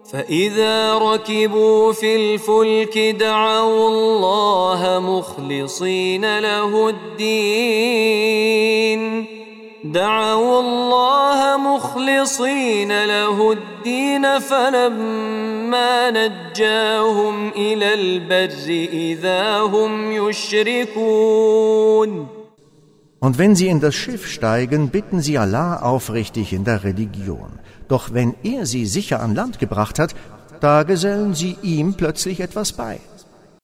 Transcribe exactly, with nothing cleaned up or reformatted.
فإذا ركبوا في الفلك دعوا الله مخلصين له الدين دعوا الله مخلصين له الدين فلما نجاهم إلى البر إذا هم يشركون. Und wenn sie in das Schiff steigen, bitten sie Allah aufrichtig in der Religion. Doch wenn er sie sicher an Land gebracht hat, da gesellen sie ihm plötzlich etwas bei.